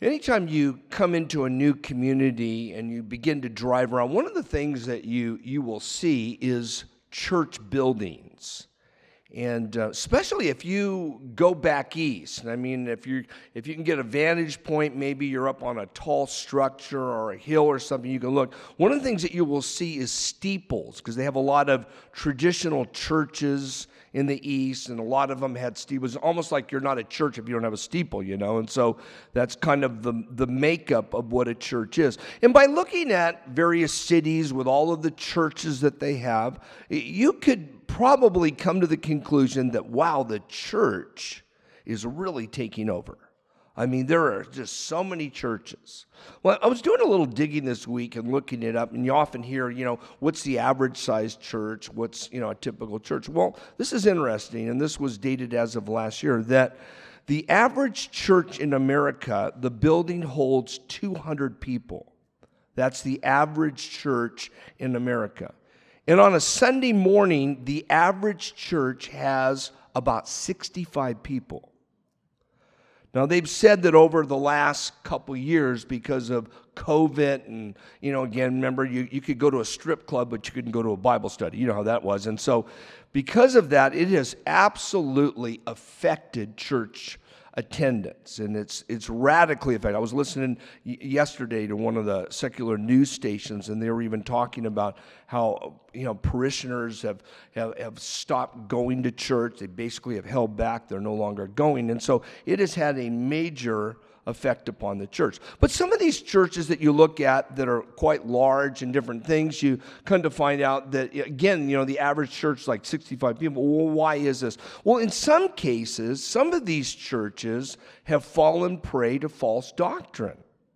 Anytime you come into a new community and you begin to drive around, one of the things that you will see is church buildings. And especially if you go back east. I mean, if you can get a vantage point, maybe you're up on a tall structure or a hill or something, you can look. One of the things that you will see is steeples, because they have a lot of traditional churches in the east, and a lot of them had steeples. Almost like you're not a church if you don't have a steeple, you know. And so that's kind of the makeup of what a church is. And by looking at various cities with all of the churches that they have, you could probably come to the conclusion that, wow, the church is really taking over. I mean, there are just so many churches. Well, I was doing a little digging this week and looking it up, and you often hear, what's the average size church? What's, a typical church? Well, this is interesting, and this was dated as of last year, that the average church in America, the building holds 200 people. That's the average church in America. And on a Sunday morning, the average church has about 65 people. Now, they've said that over the last couple years, because of COVID, and, again, remember, you could go to a strip club, but you couldn't go to a Bible study. You know how that was. And so, because of that, it has absolutely affected church attendance, and it's radically affected. I was listening yesterday to one of the secular news stations, and they were even talking about how parishioners have stopped going to church. They basically have held back. They're no longer going, and so it has had a major effect upon the church. But some of these churches that you look at that are quite large and different things, you come to find out that, again, the average church is like 65 people. Well, why is this? Well, in some cases, some of these churches have fallen prey to false doctrine.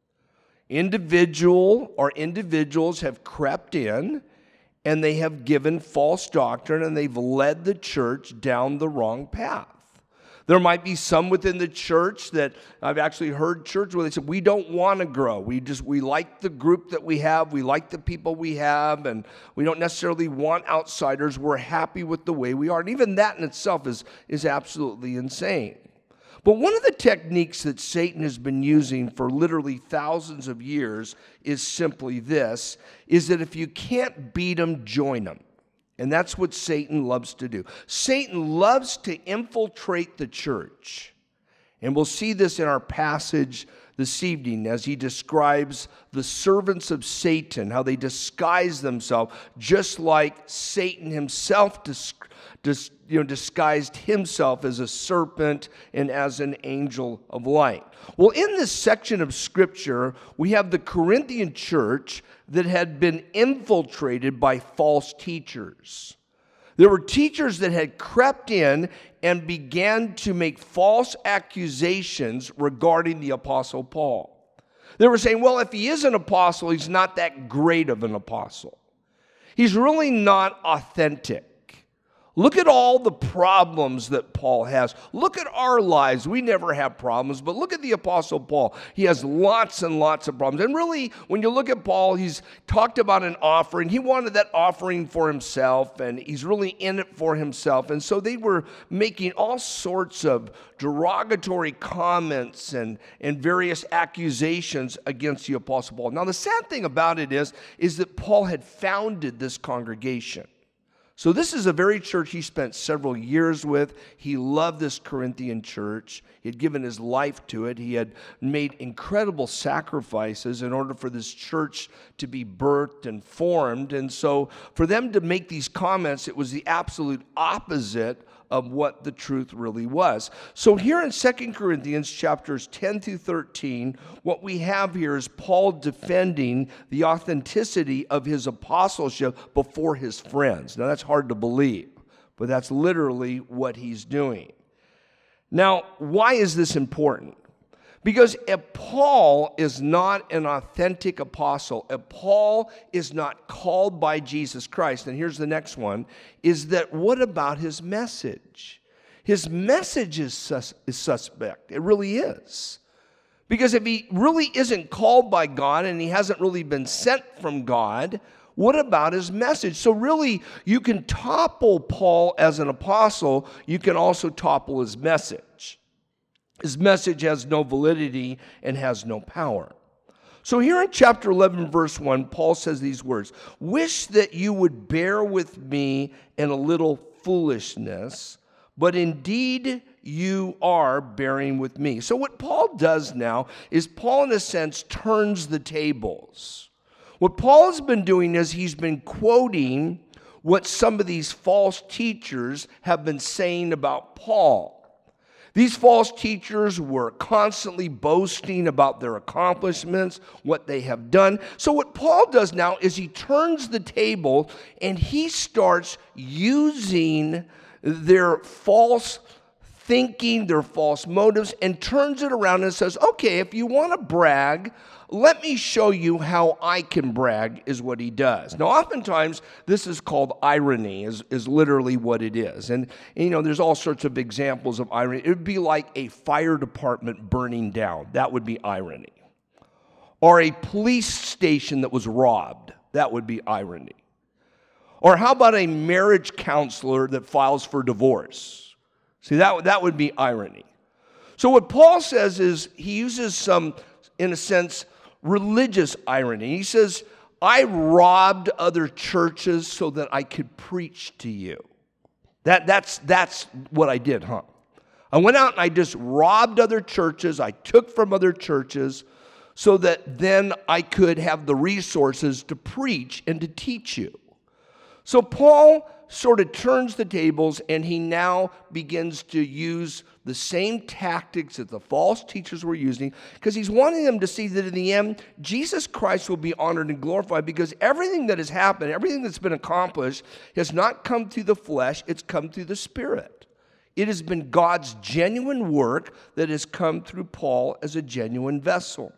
Individuals have crept in, and they have given false doctrine, and they've led the church down the wrong path. There might be some within the church that I've actually heard church where they said, we don't want to grow. We like the group that we have. We like the people we have, and we don't necessarily want outsiders. We're happy with the way we are. And even that in itself is absolutely insane. But one of the techniques that Satan has been using for literally thousands of years is simply this, is that if you can't beat them, join them. And that's what Satan loves to do. Satan loves to infiltrate the church. And we'll see this in our passage this evening as he describes the servants of Satan, how they disguise themselves, just like Satan himself disguised himself as a serpent and as an angel of light. Well, in this section of Scripture, we have the Corinthian church that had been infiltrated by false teachers. There were teachers that had crept in and began to make false accusations regarding the Apostle Paul. They were saying, well, if he is an apostle, he's not that great of an apostle. He's really not authentic. Look at all the problems that Paul has. Look at our lives. We never have problems, but look at the Apostle Paul. He has lots and lots of problems. And really, when you look at Paul, he's talked about an offering. He wanted that offering for himself, and he's really in it for himself. And so they were making all sorts of derogatory comments and various accusations against the Apostle Paul. Now, the sad thing about it is that Paul had founded this congregation. So this is a very church he spent several years with. He loved this Corinthian church. He had given his life to it. He had made incredible sacrifices in order for this church to be birthed and formed. And so for them to make these comments, it was the absolute opposite of what the truth really was. So here in 2 Corinthians chapters 10 through 13, what we have here is Paul defending the authenticity of his apostleship before his friends. Now that's hard to believe, but that's literally what he's doing. Now, why is this important? Because if Paul is not an authentic apostle, if Paul is not called by Jesus Christ, and here's the next one, is that what about his message? His message is suspect. It really is. Because if he really isn't called by God and he hasn't really been sent from God, what about his message? So really, you can topple Paul as an apostle. You can also topple his message. His message has no validity and has no power. So here in chapter 11, verse 1, Paul says these words, "Wish that you would bear with me in a little foolishness, but indeed you are bearing with me." So what Paul does now is Paul, in a sense, turns the tables. What Paul has been doing is he's been quoting what some of these false teachers have been saying about Paul. These false teachers were constantly boasting about their accomplishments, what they have done. So what Paul does now is he turns the table and he starts using their false thinking, their false motives, and turns it around and says, okay, if you want to brag, let me show you how I can brag, is what he does. Now, oftentimes, this is called irony, is literally what it is. And, you know, there's all sorts of examples of irony. It would be like a fire department burning down. That would be irony. Or a police station that was robbed. That would be irony. Or how about a marriage counselor that files for divorce? See, that would be irony. So what Paul says is he uses some, in a sense, religious irony. He says, I robbed other churches so that I could preach to you. That's what I did, huh? I went out and I just robbed other churches. I took from other churches so that then I could have the resources to preach and to teach you. So Paul sort of turns the tables, and he now begins to use the same tactics that the false teachers were using, because he's wanting them to see that in the end, Jesus Christ will be honored and glorified, because everything that has happened, everything that's been accomplished, has not come through the flesh, it's come through the Spirit. It has been God's genuine work that has come through Paul as a genuine vessel.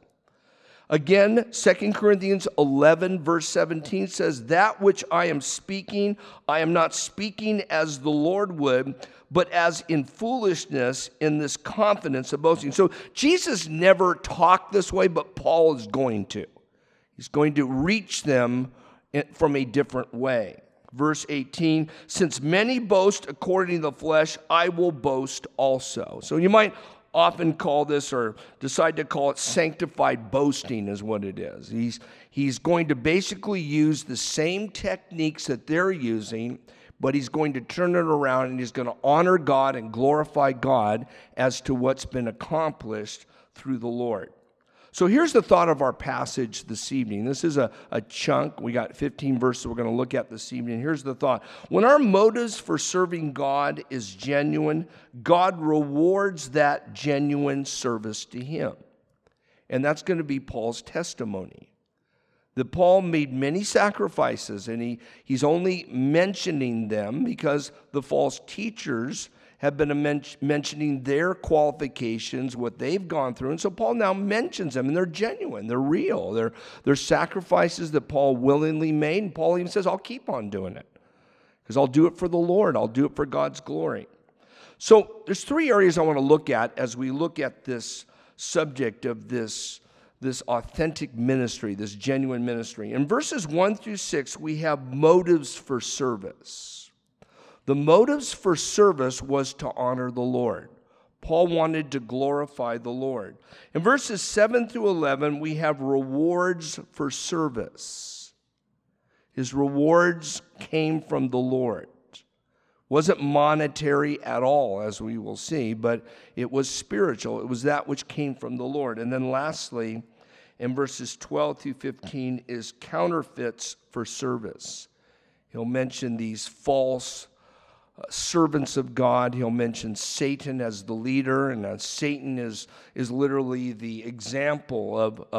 Again, 2 Corinthians 11, verse 17 says, that which I am speaking, I am not speaking as the Lord would, but as in foolishness, in this confidence of boasting. So Jesus never talked this way, but Paul is going to. He's going to reach them from a different way. Verse 18, since many boast according to the flesh, I will boast also. So you might often call this, or decide to call it, sanctified boasting is what it is. He's going to basically use the same techniques that they're using, but he's going to turn it around and he's going to honor God and glorify God as to what's been accomplished through the Lord. So here's the thought of our passage this evening. This is a chunk. We got 15 verses we're going to look at this evening. Here's the thought. When our motives for serving God is genuine, God rewards that genuine service to him. And that's going to be Paul's testimony. That Paul made many sacrifices, and he's only mentioning them because the false teachers have been mentioning their qualifications, what they've gone through. And so Paul now mentions them, and they're genuine, they're real. They're sacrifices that Paul willingly made, and Paul even says, I'll keep on doing it, because I'll do it for the Lord. I'll do it for God's glory. So there's three areas I want to look at as we look at this subject of this authentic ministry, this genuine ministry. In verses 1 through 6, we have motives for service. The motives for service was to honor the Lord. Paul wanted to glorify the Lord. In verses 7 through 11, we have rewards for service. His rewards came from the Lord. Wasn't monetary at all, as we will see, but it was spiritual. It was that which came from the Lord. And then lastly, in verses 12 through 15, is counterfeits for service. He'll mention these false servants of God. He'll mention Satan as the leader, and Satan is literally the example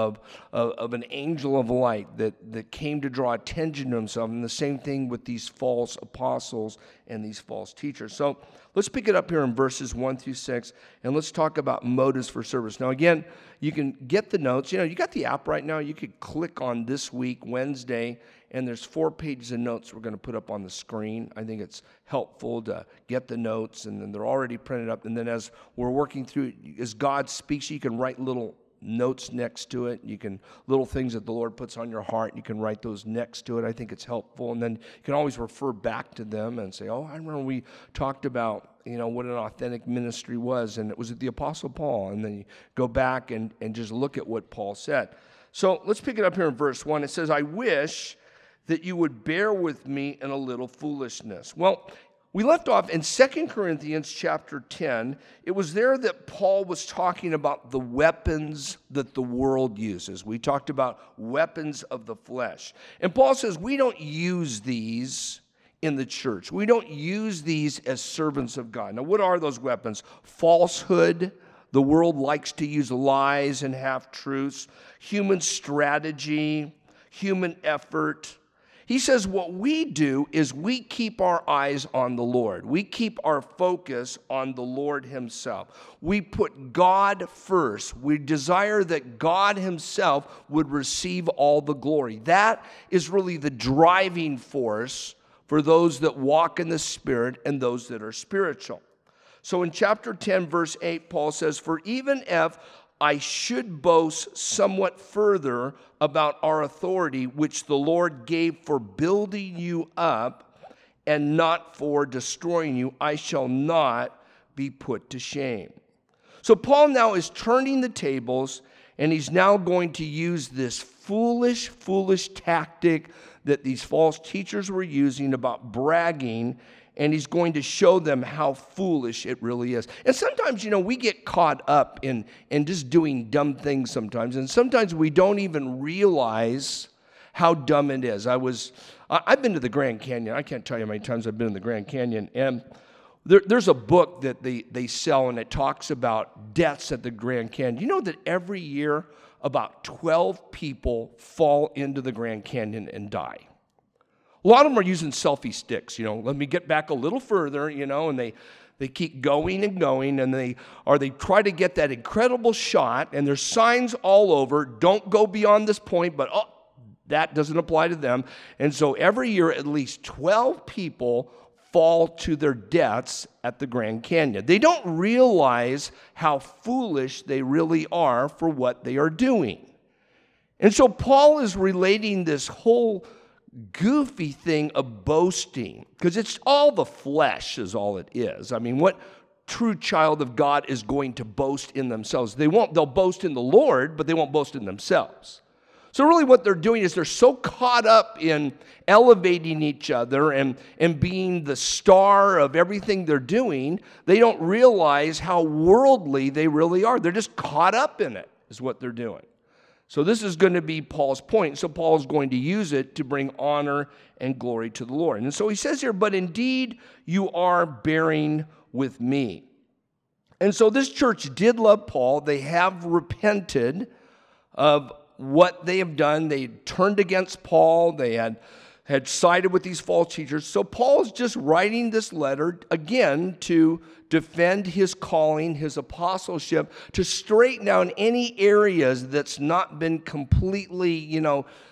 of an angel of light that came to draw attention to himself. And the same thing with these false apostles and these false teachers. So let's pick it up here in verses 1 through 6, and let's talk about motives for service. Now again, you can get the notes. You got the app right now. You could click on this week, Wednesday, and there's 4 pages of notes we're going to put up on the screen. I think it's helpful to get the notes, and then they're already printed up. And then as we're working through it, as God speaks, you can write little notes next to it. Little things that the Lord puts on your heart, you can write those next to it. I think it's helpful. And then you can always refer back to them and say, oh, I remember we talked about, what an authentic ministry was, and it was the Apostle Paul. And then you go back and just look at what Paul said. So let's pick it up here in verse 1. It says, I wish that you would bear with me in a little foolishness. Well, we left off in 2 Corinthians chapter 10. It was there that Paul was talking about the weapons that the world uses. We talked about weapons of the flesh. And Paul says we don't use these in the church. We don't use these as servants of God. Now, what are those weapons? Falsehood. The world likes to use lies and half-truths. Human strategy. Human effort. He says what we do is we keep our eyes on the Lord. We keep our focus on the Lord himself. We put God first. We desire that God himself would receive all the glory. That is really the driving force for those that walk in the Spirit and those that are spiritual. So in chapter 10, verse 8, Paul says, for even if I should boast somewhat further about our authority, which the Lord gave for building you up and not for destroying you, I shall not be put to shame. So Paul now is turning the tables, and he's now going to use this foolish tactic that these false teachers were using about bragging, and he's going to show them how foolish it really is. And sometimes, we get caught up in just doing dumb things sometimes. And sometimes we don't even realize how dumb it is. I've been to the Grand Canyon. I can't tell you how many times I've been in the Grand Canyon. And there's a book that they sell, and it talks about deaths at the Grand Canyon. You know that every year about 12 people fall into the Grand Canyon and die. A lot of them are using selfie sticks, let me get back a little further, and they keep going and going, and they try to get that incredible shot, and there's signs all over, don't go beyond this point, but that doesn't apply to them. And so every year at least 12 people fall to their deaths at the Grand Canyon. They don't realize how foolish they really are for what they are doing. And so Paul is relating this whole goofy thing of boasting, because it's all the flesh is all it is. I mean, what true child of God is going to boast in themselves? They'll boast in the Lord, but they won't boast in themselves. So really what they're doing is they're so caught up in elevating each other and being the star of everything they're doing, they don't realize how worldly they really are. They're just caught up in it, is what they're doing. So this is going to be Paul's point. So Paul is going to use it to bring honor and glory to the Lord. And so he says here, but indeed you are bearing with me. And so this church did love Paul. They have repented of what they have done. They turned against Paul. They had sided with these false teachers. So Paul's just writing this letter, again, to defend his calling, his apostleship, to straighten out any areas that's not been completely,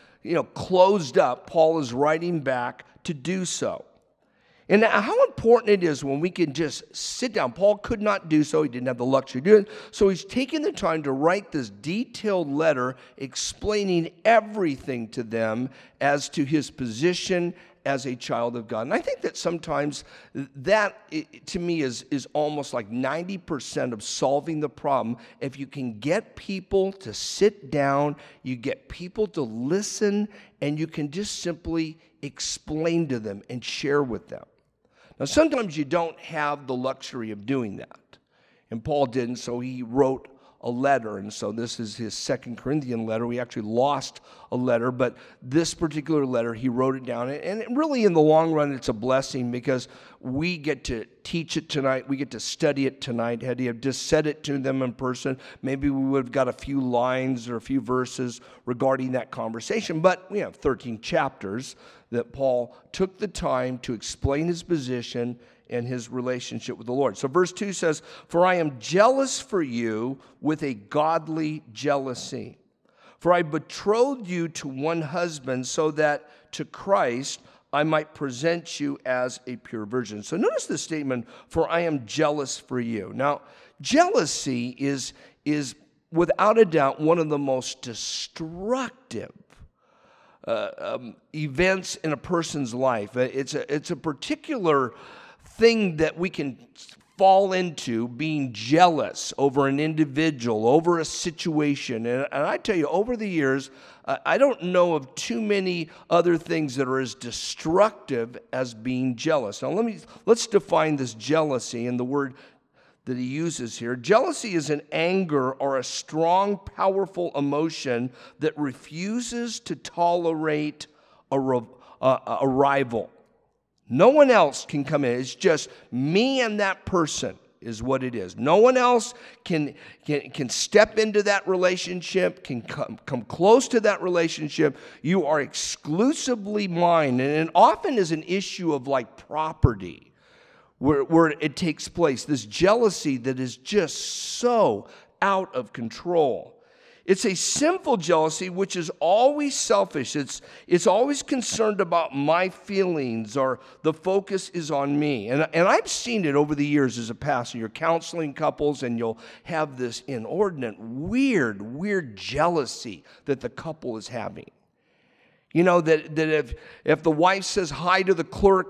closed up. Paul is writing back to do so. And how important it is when we can just sit down. Paul could not do so. He didn't have the luxury to do it. So he's taking the time to write this detailed letter explaining everything to them as to his position as a child of God. And I think that sometimes that, to me, is almost like 90% of solving the problem. If you can get people to sit down, you get people to listen, and you can just simply explain to them and share with them. Now, sometimes you don't have the luxury of doing that. And Paul didn't, so he wrote a letter. And so this is his 2 Corinthian letter. We actually lost a letter, but this particular letter, he wrote it down. And really, in the long run, it's a blessing because we get to teach it tonight. We get to study it tonight. Had he have just said it to them in person, maybe we would have got a few lines or a few verses regarding that conversation. But we have 13 chapters that Paul took the time to explain his position and his relationship with the Lord. So verse 2 says, "For I am jealous for you with a godly jealousy. For I betrothed you to one husband so that to Christ I might present you as a pure virgin." So notice the statement, "For I am jealous for you." Now, jealousy is without a doubt one of the most destructive events in a person's life. It's a particular thing that we can fall into being jealous over an individual, over a situation. And I tell you, over the years, I don't know of too many other things that are as destructive as being jealous. Now, let's define this jealousy and the word that he uses here. Jealousy is an anger or a strong, powerful emotion that refuses to tolerate a rival. No one else can come in. It's just me and that person is what it is. No one else can step into that relationship, can come close to that relationship. You are exclusively mine. And it often is an issue of like property where it takes place. This jealousy that is just so out of control. It's a sinful jealousy, which is always selfish. It's always concerned about my feelings, or the focus is on me. And I've seen it over the years as a pastor. You're counseling couples, and you'll have this inordinate, weird jealousy that the couple is having. You know, that if the wife says hi to the clerk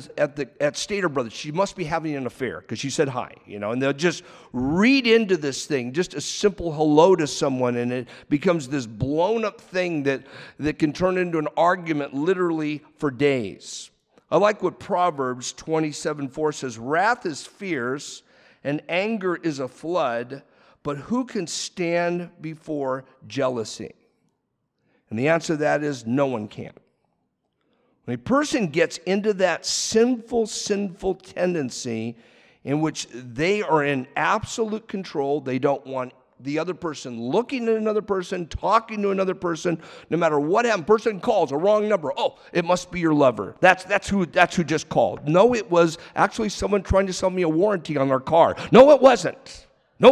at Stater Brothers, she must be having an affair because she said hi, you know, and they'll just read into this thing, just a simple hello to someone, and it becomes this blown up thing that can turn into an argument literally for days. I like what Proverbs 27:4 says, wrath is fierce and anger is a flood, but who can stand before jealousy? And the answer to that is no one can. When a person gets into that sinful tendency in which they are in absolute control, they don't want the other person looking at another person, talking to another person, no matter what happens. Person calls a wrong number. Oh, it must be your lover. That's who just called. No, it was actually someone trying to sell me a warranty on their car. No, it wasn't.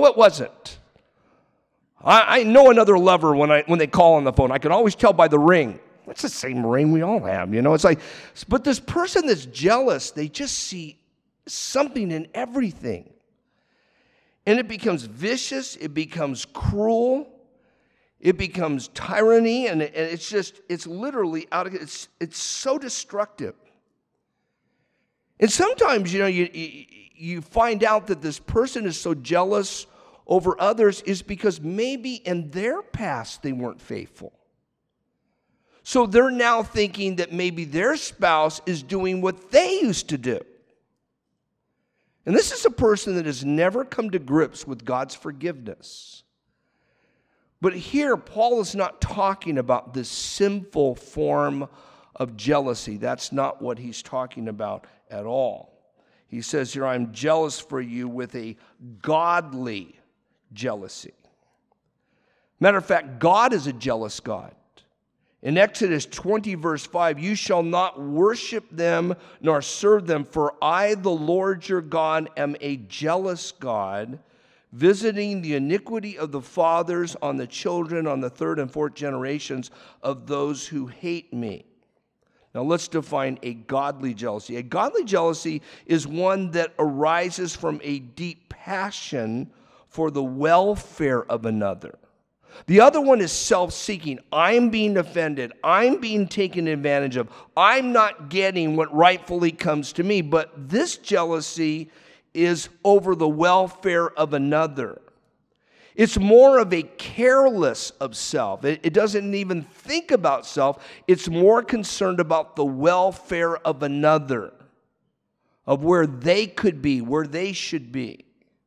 I know another lover when they call on the phone. I can always tell by the ring. That's the same ring we all have, you know. It's like, but this person that's jealous, they just see something in everything. And it becomes vicious, it becomes cruel, it becomes tyranny, and it's literally it's so destructive. And sometimes, you know, you find out that this person is so jealous over others is because maybe in their past they weren't faithful. So they're now thinking that maybe their spouse is doing what they used to do. And this is a person that has never come to grips with God's forgiveness. But here, Paul is not talking about this sinful form of jealousy. That's not what he's talking about at all. He says here, I'm jealous for you with a godly jealousy. Matter of fact, God is a jealous God. In Exodus 20, verse 5, you shall not worship them nor serve them, for I, the Lord your God, am a jealous God, visiting the iniquity of the fathers on the children, on the third and fourth generations of those who hate me. Now let's define a godly jealousy. A godly jealousy is one that arises from a deep passion for the welfare of another. The other one is self-seeking. I'm being offended. I'm being taken advantage of. I'm not getting what rightfully comes to me. But this jealousy is over the welfare of another. It's more of a careless of self. It doesn't even think about self. It's more concerned about the welfare of another, of where they could be, where they should be.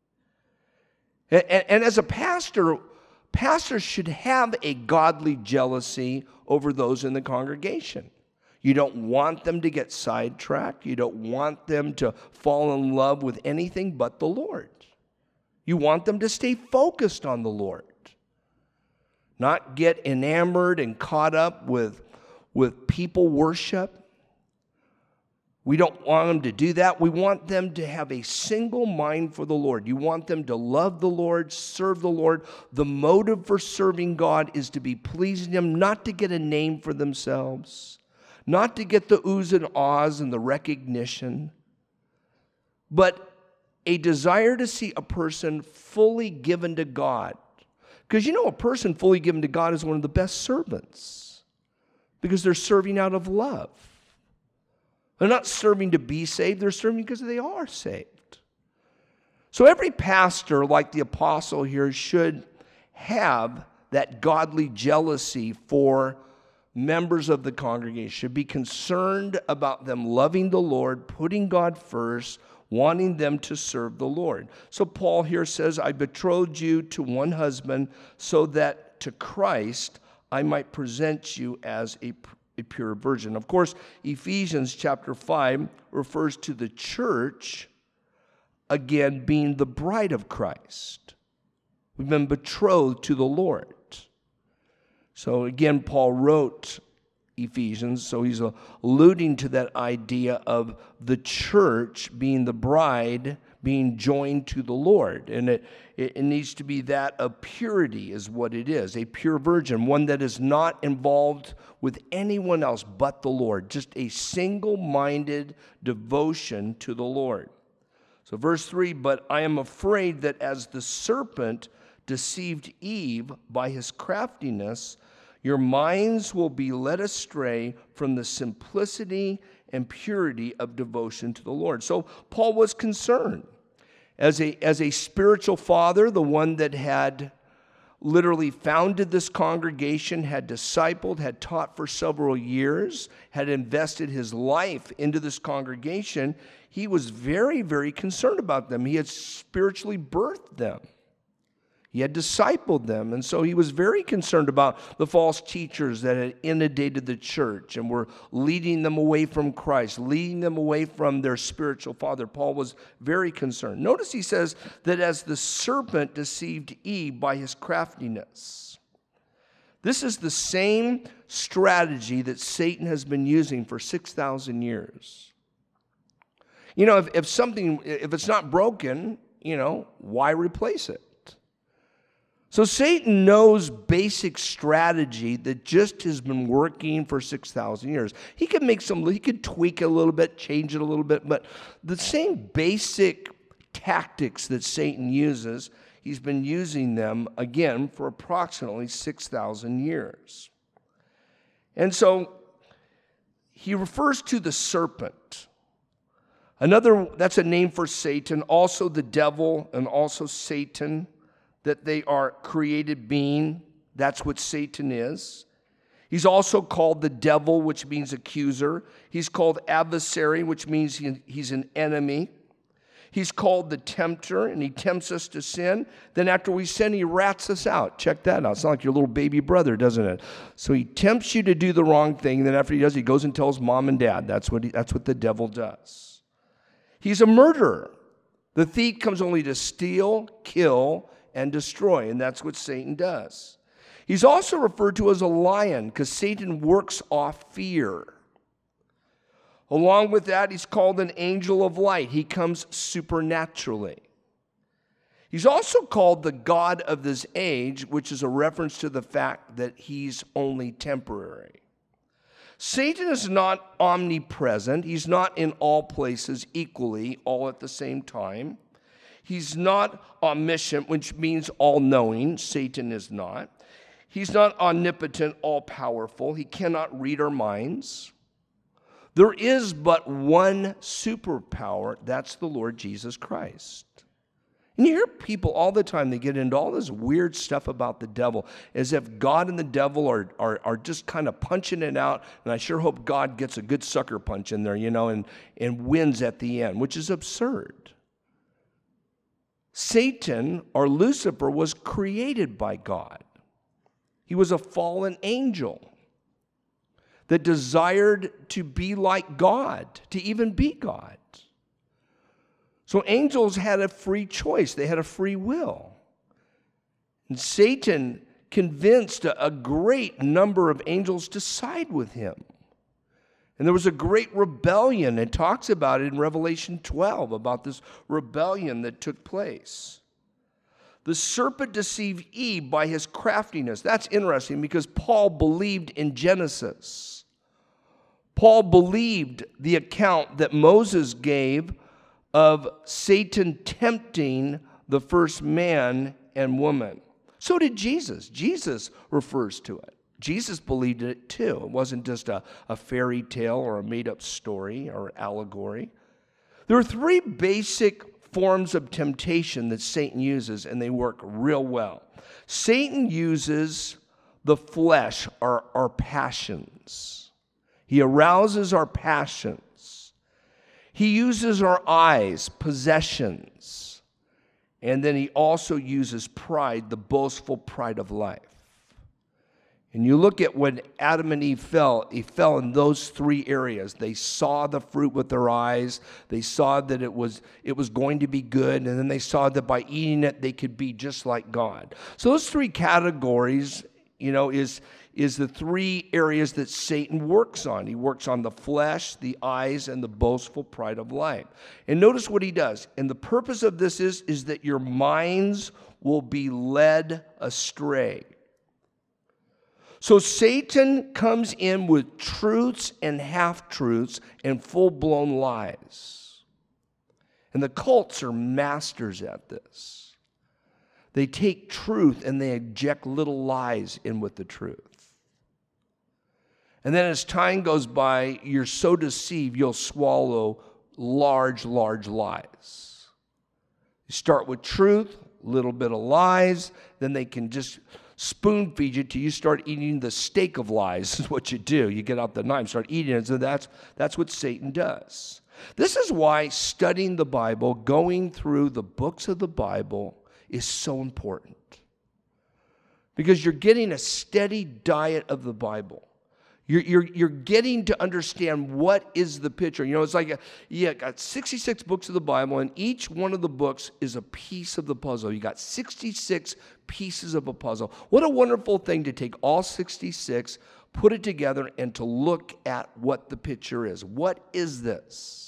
And as a pastor, pastors should have a godly jealousy over those in the congregation. You don't want them to get sidetracked. You don't want them to fall in love with anything but the Lord. You want them to stay focused on the Lord, not get enamored and caught up with people worship. We don't want them to do that. We want them to have a single mind for the Lord. You want them to love the Lord, serve the Lord. The motive for serving God is to be pleasing Him, not to get a name for themselves, not to get the oohs and ahs and the recognition, but a desire to see a person fully given to God. Because you know, a person fully given to God is one of the best servants because they're serving out of love. They're not serving to be saved. They're serving because they are saved. So every pastor, like the apostle here, should have that godly jealousy for members of the congregation, should be concerned about them loving the Lord, putting God first, wanting them to serve the Lord. So Paul here says, I betrothed you to one husband so that to Christ I might present you as a pure virgin. Of course, Ephesians chapter 5 refers to the church, again, being the bride of Christ. We've been betrothed to the Lord. So again, Paul wrote Ephesians, so he's alluding to that idea of the church being the bride, being joined to the Lord. And it needs to be that of purity is what it is, a pure virgin, one that is not involved with anyone else but the Lord, just a single-minded devotion to the Lord. So verse 3, but I am afraid that as the serpent deceived Eve by his craftiness, your minds will be led astray from the simplicity and purity of devotion to the Lord. So Paul was concerned. As a spiritual father, the one that had literally founded this congregation, had discipled, had taught for several years, had invested his life into this congregation, he was very, very concerned about them. He had spiritually birthed them. He had discipled them, and so he was very concerned about the false teachers that had inundated the church and were leading them away from Christ, leading them away from their spiritual father. Paul was very concerned. Notice he says that as the serpent deceived Eve by his craftiness. This is the same strategy that Satan has been using for 6,000 years. You know, if it's not broken, why replace it? So Satan knows basic strategy that just has been working for 6,000 years. He could tweak it a little bit, change it a little bit, but the same basic tactics that Satan uses, he's been using them, again, for approximately 6,000 years. And so he refers to the serpent. That's a name for Satan, also the devil and also Satan, that they are created being. That's what Satan is. He's also called the devil, which means accuser. He's called adversary, which means he's an enemy. He's called the tempter, and he tempts us to sin. Then after we sin, he rats us out. Check that out. It's not like your little baby brother, doesn't it? So he tempts you to do the wrong thing, and then after he does, he goes and tells mom and dad. That's what the devil does. He's a murderer. The thief comes only to steal, kill, and destroy, and that's what Satan does. He's also referred to as a lion because Satan works off fear. Along with that, he's called an angel of light. He comes supernaturally. He's also called the God of this age, which is a reference to the fact that he's only temporary. Satan is not omnipresent. He's not in all places equally, all at the same time. He's not omniscient, which means all-knowing. Satan is not. He's not omnipotent, all-powerful. He cannot read our minds. There is but one superpower. That's the Lord Jesus Christ. And you hear people all the time, they get into all this weird stuff about the devil, as if God and the devil are just kind of punching it out, and I sure hope God gets a good sucker punch in there, and wins at the end, which is absurd. Satan, or Lucifer, was created by God. He was a fallen angel that desired to be like God, to even be God. So angels had a free choice. They had a free will. And Satan convinced a great number of angels to side with him. And there was a great rebellion. It talks about it in Revelation 12, about this rebellion that took place. The serpent deceived Eve by his craftiness. That's interesting because Paul believed in Genesis. Paul believed the account that Moses gave of Satan tempting the first man and woman. So did Jesus. Jesus refers to it. Jesus believed it too. It wasn't just a fairy tale or a made-up story or allegory. There are three basic forms of temptation that Satan uses, and they work real well. Satan uses the flesh, our passions. He arouses our passions. He uses our eyes, possessions. And then he also uses pride, the boastful pride of life. And you look at when Adam and Eve fell, he fell in those three areas. They saw the fruit with their eyes. They saw that it was going to be good. And then they saw that by eating it, they could be just like God. So those three categories, is the three areas that Satan works on. He works on the flesh, the eyes, and the boastful pride of life. And notice what he does. And the purpose of this is that your minds will be led astray. So Satan comes in with truths and half-truths and full-blown lies. And the cults are masters at this. They take truth and they inject little lies in with the truth. And then as time goes by, you're so deceived, you'll swallow large, large lies. You start with truth, a little bit of lies, then they can just spoon feed you till you start eating the steak of lies is what you do. You get out the knife, start eating it. So that's what Satan does. This is why studying the Bible, going through the books of the Bible is so important. Because you're getting a steady diet of the Bible. You're getting to understand what is the picture. It's like you got 66 books of the Bible, and each one of the books is a piece of the puzzle. You got 66 pieces of a puzzle. What a wonderful thing to take all 66, put it together, and to look at what the picture is. What is this?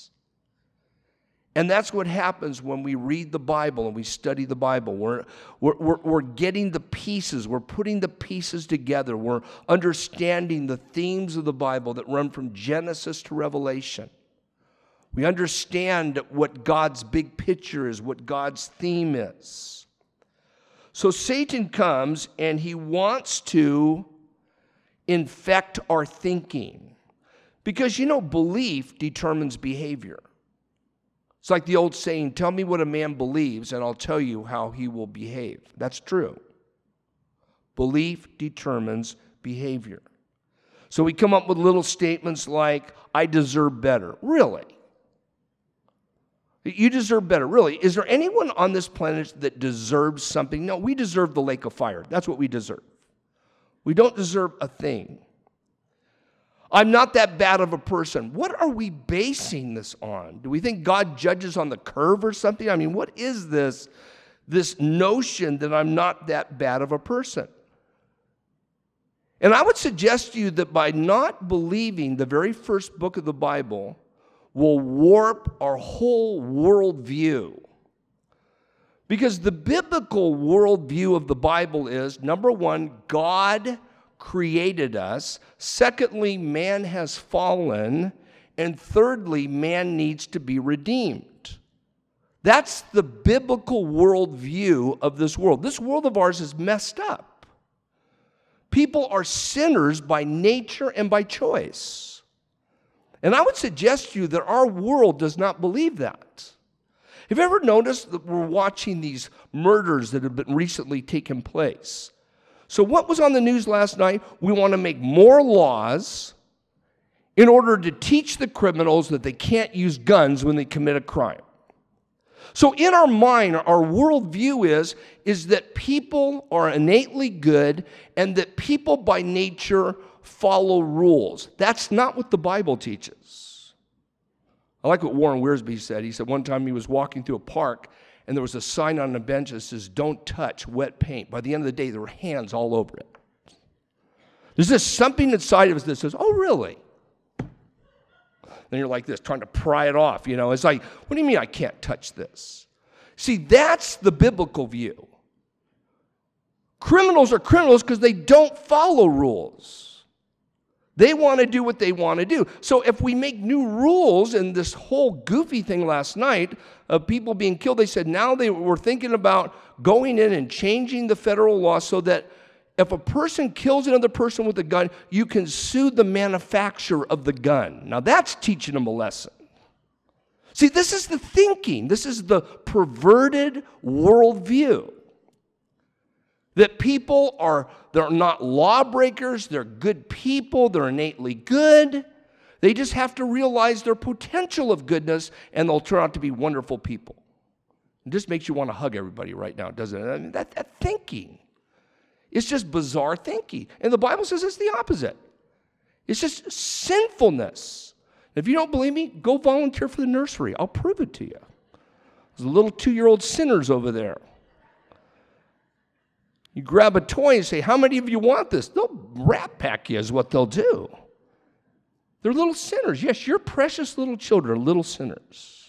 And that's what happens when we read the Bible and we study the Bible. We're getting the pieces. We're putting the pieces together. We're understanding the themes of the Bible that run from Genesis to Revelation. We understand what God's big picture is, what God's theme is. So Satan comes and he wants to infect our thinking. Because, belief determines behavior. It's like the old saying, tell me what a man believes and I'll tell you how he will behave. That's true. Belief determines behavior. So we come up with little statements like, I deserve better. Really? You deserve better. Really? Is there anyone on this planet that deserves something? No, we deserve the lake of fire. That's what we deserve. We don't deserve a thing. I'm not that bad of a person. What are we basing this on? Do we think God judges on the curve or something? I mean, what is this notion that I'm not that bad of a person? And I would suggest to you that by not believing the very first book of the Bible will warp our whole worldview. Because the biblical worldview of the Bible is, number one, God created us. Secondly, man has fallen. And thirdly, man needs to be redeemed. That's the biblical worldview of this world. This world of ours is messed up. People are sinners by nature and by choice. And I would suggest to you that our world does not believe that. Have you ever noticed that we're watching these murders that have been recently taken place? So what was on the news last night? We want to make more laws in order to teach the criminals that they can't use guns when they commit a crime. So in our mind, our worldview is that people are innately good and that people by nature follow rules. That's not what the Bible teaches. I like what Warren Wiersbe said. He said one time he was walking through a park and there was a sign on a bench that says, don't touch wet paint. By the end of the day, there were hands all over it. There's just something inside of us that says, oh, really? Then you're like this, trying to pry it off. It's like, what do you mean I can't touch this? See, that's the biblical view. Criminals are criminals because they don't follow rules. They want to do what they want to do. So if we make new rules, and this whole goofy thing last night of people being killed, they said now they were thinking about going in and changing the federal law so that if a person kills another person with a gun, you can sue the manufacturer of the gun. Now that's teaching them a lesson. See, this is the thinking. This is the perverted worldview. That they're not lawbreakers, they're good people, they're innately good. They just have to realize their potential of goodness, and they'll turn out to be wonderful people. It just makes you want to hug everybody right now, doesn't it? I mean, that thinking. It's just bizarre thinking. And the Bible says it's the opposite. It's just sinfulness. If you don't believe me, go volunteer for the nursery. I'll prove it to you. There's little 2-year-old sinners over there. You grab a toy and say, how many of you want this? They'll rat pack you is what they'll do. They're little sinners. Yes, you're precious little children are little sinners.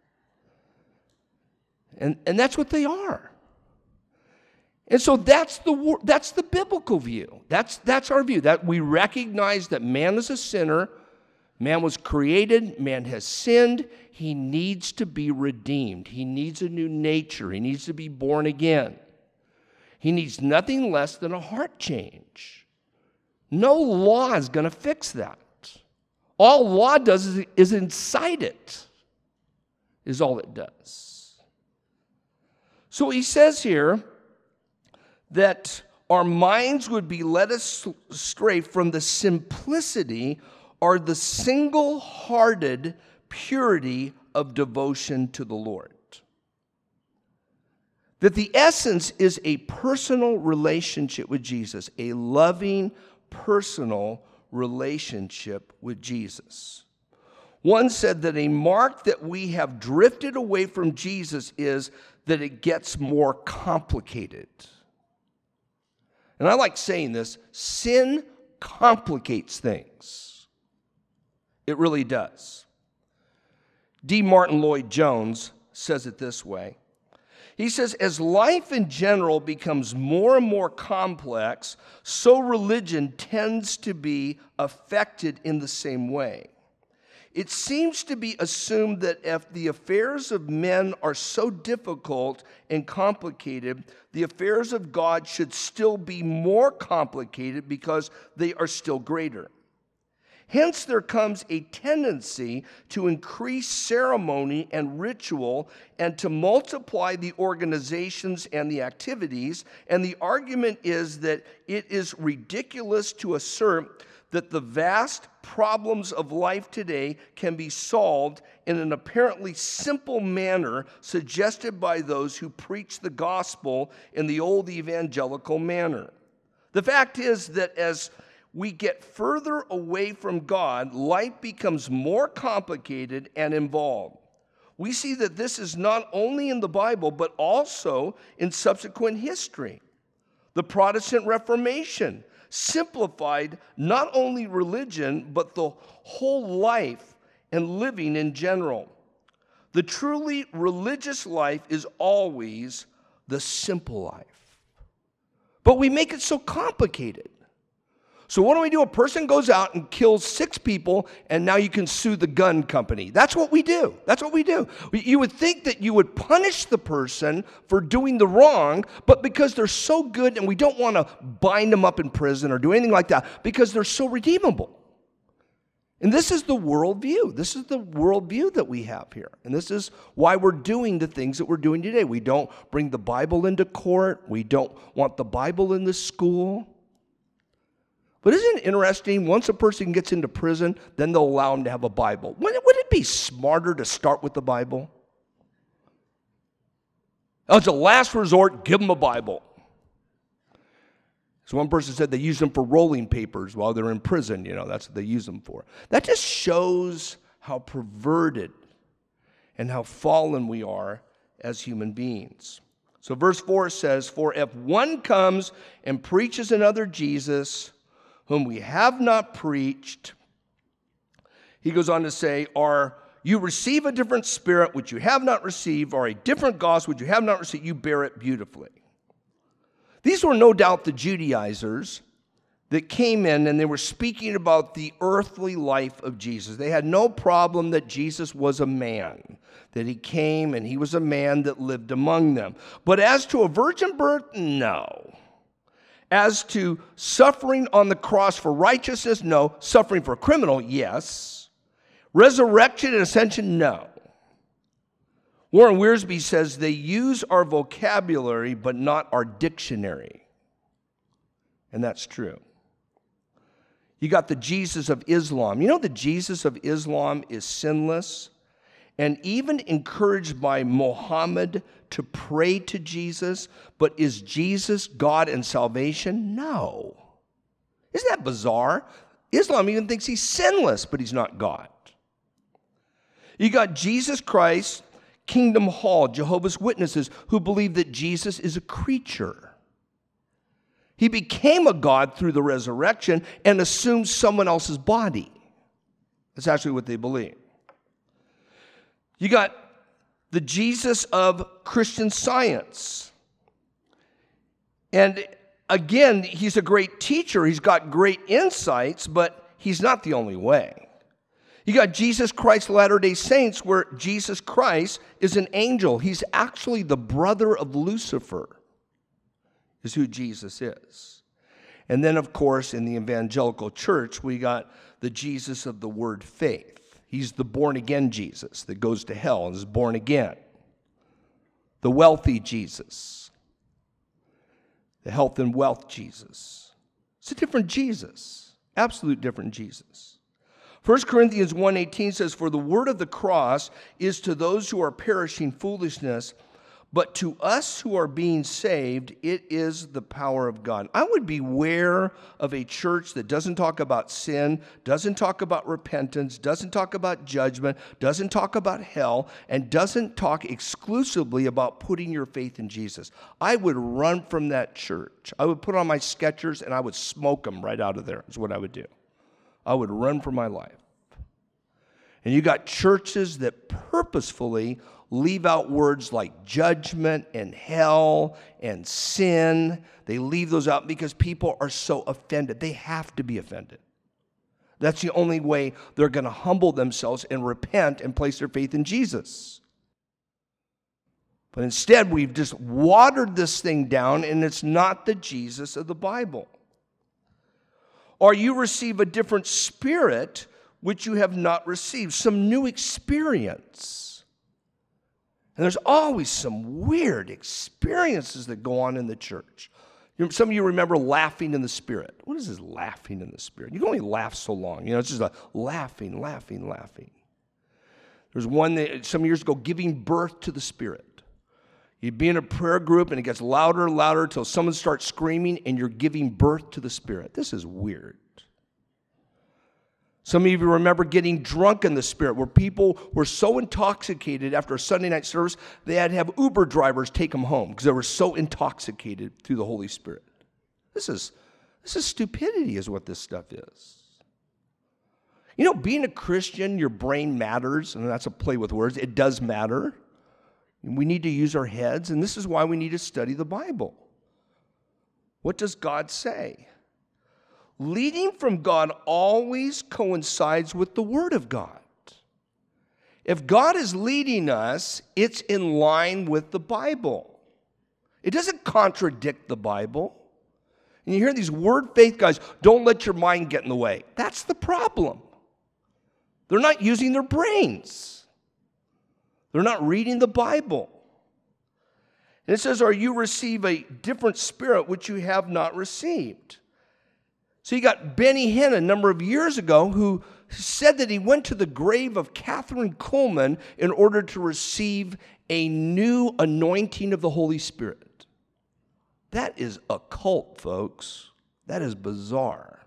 And that's what they are. And so that's the biblical view. That's our view. That we recognize that man is a sinner. Man was created. Man has sinned. He needs to be redeemed. He needs a new nature. He needs to be born again. He needs nothing less than a heart change. No law is going to fix that. All law does is incite it, is all it does. So he says here that our minds would be led astray from the simplicity or the single-hearted purity of devotion to the Lord. That the essence is a personal relationship with Jesus, a loving, personal relationship with Jesus. One said that a mark that we have drifted away from Jesus is that it gets more complicated. And I like saying this, sin complicates things. It really does. D. Martin Lloyd-Jones says it this way. He says, as life in general becomes more and more complex, so religion tends to be affected in the same way. It seems to be assumed that if the affairs of men are so difficult and complicated, the affairs of God should still be more complicated because they are still greater. Hence, there comes a tendency to increase ceremony and ritual and to multiply the organizations and the activities. And the argument is that it is ridiculous to assert that the vast problems of life today can be solved in an apparently simple manner suggested by those who preach the gospel in the old evangelical manner. The fact is that as we get further away from God, life becomes more complicated and involved. We see that this is not only in the Bible, but also in subsequent history. The Protestant Reformation simplified not only religion, but the whole life and living in general. The truly religious life is always the simple life. But we make it so complicated. So what do? A person goes out and kills 6 people, and now you can sue the gun company. That's what we do. That's what we do. You would think that you would punish the person for doing the wrong, but because they're so good and we don't want to bind them up in prison or do anything like that, because they're so redeemable. And this is the worldview. This is the worldview that we have here. And this is why we're doing the things that we're doing today. We don't bring the Bible into court. We don't want the Bible in the school. But isn't it interesting, once a person gets into prison, then they'll allow them to have a Bible. Wouldn't it be smarter to start with the Bible? As a last resort, give them a Bible. So one person said they use them for rolling papers while they're in prison. That's what they use them for. That just shows how perverted and how fallen we are as human beings. So verse 4 says, for if one comes and preaches another Jesus, whom we have not preached, he goes on to say, or you receive a different spirit which you have not received, or a different gospel which you have not received, you bear it beautifully. These were no doubt the Judaizers that came in and they were speaking about the earthly life of Jesus. They had no problem that Jesus was a man, that he came and he was a man that lived among them. But as to a virgin birth, no. As to suffering on the cross for righteousness, no. Suffering for a criminal, yes. Resurrection and ascension, no. Warren Wiersbe says they use our vocabulary but not our dictionary. And that's true. You got the Jesus of Islam. You know the Jesus of Islam is sinless and even encouraged by Muhammad to pray to Jesus, but is Jesus God and salvation? No. Isn't that bizarre? Islam even thinks he's sinless, but he's not God. You got Jesus Christ, Kingdom Hall, Jehovah's Witnesses, who believe that Jesus is a creature. He became a God through the resurrection and assumed someone else's body. That's actually what they believe. You got the Jesus of Christian Science. And again, he's a great teacher. He's got great insights, but he's not the only way. You got Jesus Christ Latter-day Saints, where Jesus Christ is an angel. He's actually the brother of Lucifer, is who Jesus is. And then, of course, in the evangelical church, we got the Jesus of the word faith. He's the born-again Jesus that goes to hell and is born again. The wealthy Jesus. The health and wealth Jesus. It's a different Jesus. Absolute different Jesus. 1 Corinthians 1:18 says, "For the word of the cross is to those who are perishing foolishness, but to us who are being saved, it is the power of God." I would beware of a church that doesn't talk about sin, doesn't talk about repentance, doesn't talk about judgment, doesn't talk about hell, and doesn't talk exclusively about putting your faith in Jesus. I would run from that church. I would put on my Skechers and I would smoke them right out of there, is what I would do. I would run for my life. And you got churches that purposefully leave out words like judgment and hell and sin. They leave those out because people are so offended. They have to be offended. That's the only way they're going to humble themselves and repent and place their faith in Jesus. But instead, we've just watered this thing down, and it's not the Jesus of the Bible. Or you receive a different spirit which you have not received, some new experience. And there's always some weird experiences that go on in the church. Some of you remember laughing in the Spirit. What is this laughing in the Spirit? You can only laugh so long. You know, it's just a laughing. There's one that some years ago, giving birth to the Spirit. You'd be in a prayer group and it gets louder and louder until someone starts screaming and you're giving birth to the Spirit. This is weird. Some of you remember getting drunk in the Spirit, where people were so intoxicated after a Sunday night service, they had to have Uber drivers take them home because they were so intoxicated through the Holy Spirit. This is stupidity is what this stuff is. You know, being a Christian, your brain matters, and that's a play with words. It does matter. We need to use our heads, and this is why we need to study the Bible. What does God say? Leading from God always coincides with the Word of God. If God is leading us, it's in line with the Bible. It doesn't contradict the Bible. And you hear these word faith guys, don't let your mind get in the way. That's the problem. They're not using their brains. They're not reading the Bible. And it says, or you receive a different spirit which you have not received. So you got Benny Hinn a number of years ago who said that he went to the grave of Catherine Kuhlman in order to receive a new anointing of the Holy Spirit. That is a cult, folks. That is bizarre.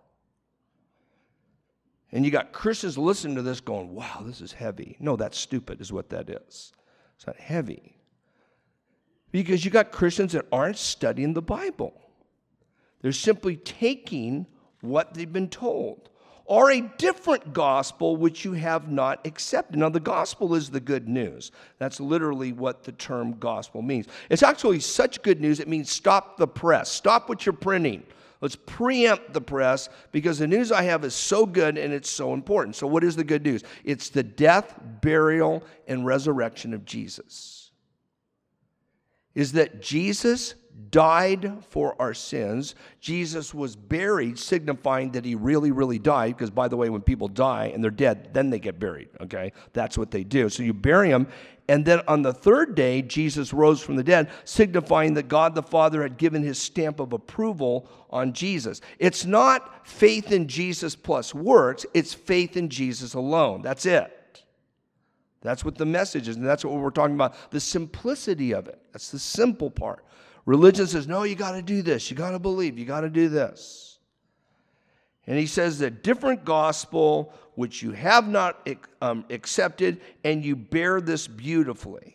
And you got Christians listening to this going, wow, this is heavy. No, that's stupid is what that is. It's not heavy. Because you got Christians that aren't studying the Bible. They're simply taking what they've been told, or a different gospel which you have not accepted. Now, the gospel is the good news. That's literally what the term gospel means. It's actually such good news, it means stop the press. Stop what you're printing. Let's preempt the press because the news I have is so good and it's so important. So what is the good news? It's the death, burial, and resurrection of Jesus. Is that Jesus died for our sins. Jesus was buried, signifying that he really, really died. Because, by the way, when people die and they're dead, then they get buried, okay? That's what they do. So you bury them. And then on the third day, Jesus rose from the dead, signifying that God the Father had given his stamp of approval on Jesus. It's not faith in Jesus plus works. It's faith in Jesus alone. That's it. That's what the message is, and that's what we're talking about, the simplicity of it. That's the simple part. Religion says, no, you got to do this. You got to believe. You got to do this. And he says that different gospel, which you have not accepted, and you bear this beautifully.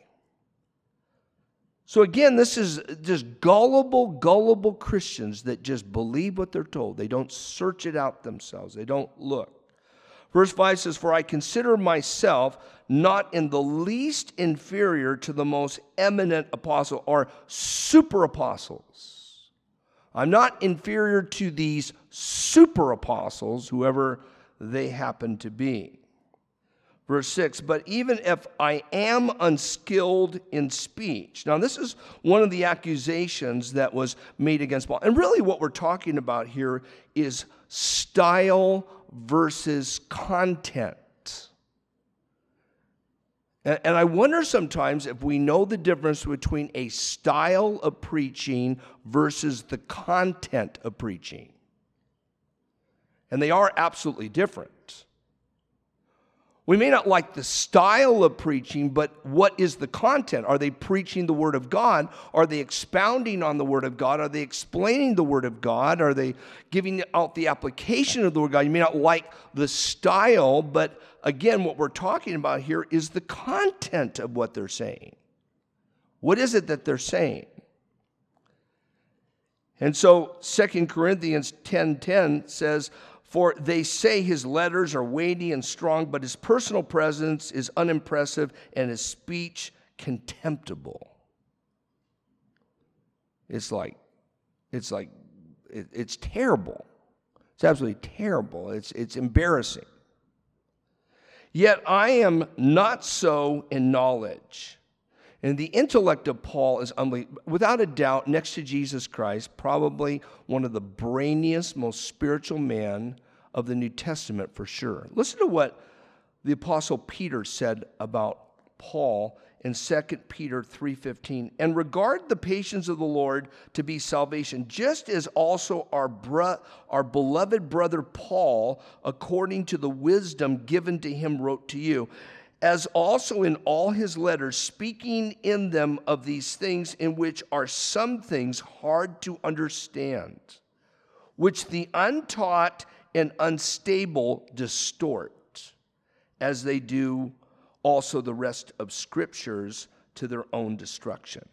So again, this is just gullible Christians that just believe what they're told. They don't search it out themselves. They don't look. Verse 5 says, for I consider myself not in the least inferior to the most eminent apostle or super apostles. I'm not inferior to these super apostles, whoever they happen to be. Verse 6, but even if I am unskilled in speech. Now, this is one of the accusations that was made against Paul. And really what we're talking about here is style versus content. And I wonder sometimes if we know the difference between a style of preaching versus the content of preaching. And they are absolutely different. We may not like the style of preaching, but what is the content? Are they preaching the Word of God? Are they expounding on the Word of God? Are they explaining the Word of God? Are they giving out the application of the Word of God? You may not like the style, but again, what we're talking about here is the content of what they're saying. What is it that they're saying? And so 2 Corinthians 10:10 says, for they say his letters are weighty and strong, but his personal presence is unimpressive and his speech contemptible. It's terrible. It's absolutely terrible. It's embarrassing. Yet I am not so in knowledge. And the intellect of Paul is without a doubt, next to Jesus Christ, probably one of the brainiest, most spiritual men of the New Testament for sure. Listen to what the Apostle Peter said about Paul in 2 Peter 3:15. And regard the patience of the Lord to be salvation, just as also our beloved brother Paul, according to the wisdom given to him, wrote to you, as also in all his letters, speaking in them of these things, in which are some things hard to understand, which the untaught and unstable distort, as they do also the rest of scriptures to their own destruction.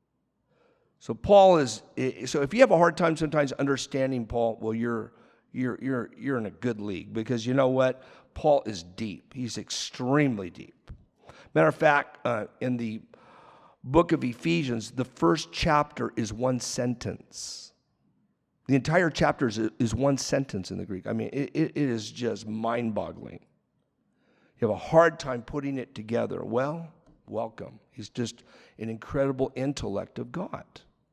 So if you have a hard time sometimes understanding Paul, well, you're in a good league, because you know what? Paul is deep. He's extremely deep. Matter of fact, in the book of Ephesians, the first chapter is one sentence. The entire chapter is one sentence in the Greek. I mean, it is just mind-boggling. You have a hard time putting it together. Well, welcome. He's just an incredible intellect of God.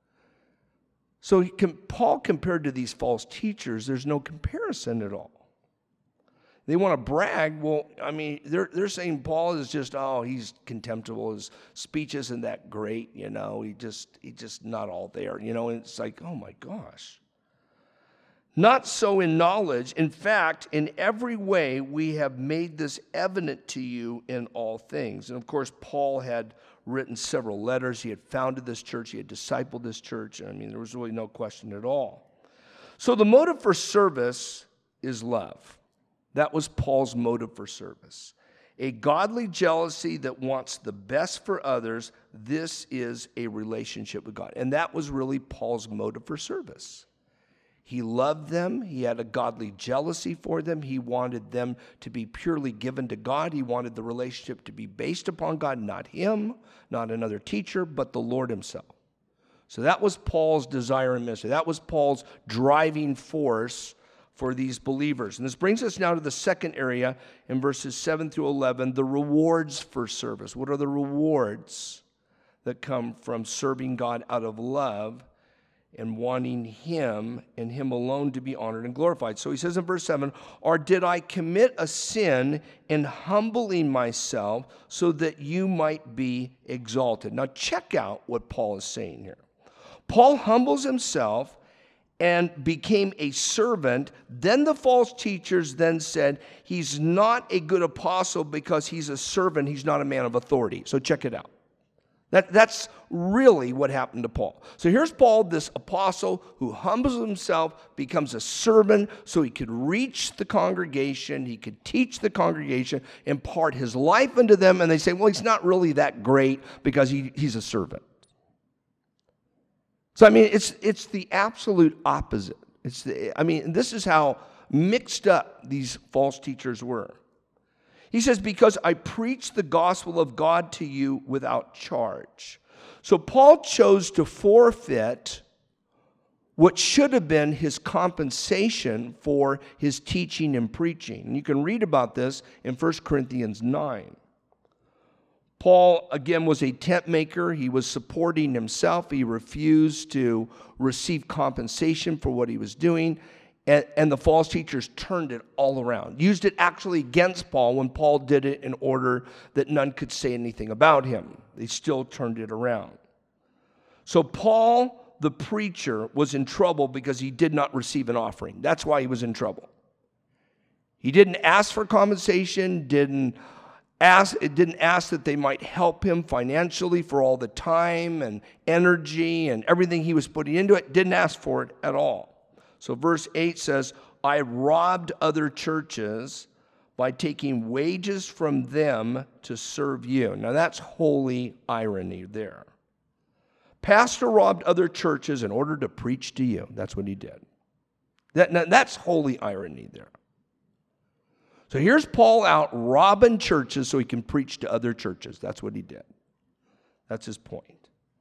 So Paul, compared to these false teachers, there's no comparison at all. They want to brag. Well, I mean, they're saying Paul is just, he's contemptible. His speech isn't that great, you know. He just not all there, you know. And it's like, oh my gosh. Not so in knowledge. In fact, in every way we have made this evident to you in all things. And of course, Paul had written several letters. He had founded this church. He had discipled this church. I mean, there was really no question at all. So the motive for service is love. That was Paul's motive for service. A godly jealousy that wants the best for others. This is a relationship with God. And that was really Paul's motive for service. He loved them. He had a godly jealousy for them. He wanted them to be purely given to God. He wanted the relationship to be based upon God, not him, not another teacher, but the Lord himself. So that was Paul's desire and ministry. That was Paul's driving force for these believers. And this brings us now to the second area in verses 7 through 11, the rewards for service. What are the rewards that come from serving God out of love and wanting him and him alone to be honored and glorified. So he says in verse 7, or did I commit a sin in humbling myself so that you might be exalted? Now check out what Paul is saying here. Paul humbles himself and became a servant. Then the false teachers then said, he's not a good apostle because he's a servant. He's not a man of authority. So check it out. That's really what happened to Paul. So here's Paul, this apostle who humbles himself, becomes a servant so he could reach the congregation, he could teach the congregation, impart his life into them, and they say, well, he's not really that great because he's a servant. So, I mean, it's the absolute opposite. This is how mixed up these false teachers were. He says, because I preach the gospel of God to you without charge. So Paul chose to forfeit what should have been his compensation for his teaching and preaching. And you can read about this in 1 Corinthians 9. Paul, again, was a tent maker. He was supporting himself. He refused to receive compensation for what he was doing. And the false teachers turned it all around, used it actually against Paul when Paul did it in order that none could say anything about him. They still turned it around. So Paul, the preacher, was in trouble because he did not receive an offering. That's why he was in trouble. He didn't ask for compensation, didn't ask that they might help him financially for all the time and energy and everything he was putting into it, didn't ask for it at all. So verse 8 says, I robbed other churches by taking wages from them to serve you. Now that's holy irony there. Pastor robbed other churches in order to preach to you. That's what he did. That's holy irony there. So here's Paul out robbing churches so he can preach to other churches. That's what he did. That's his point.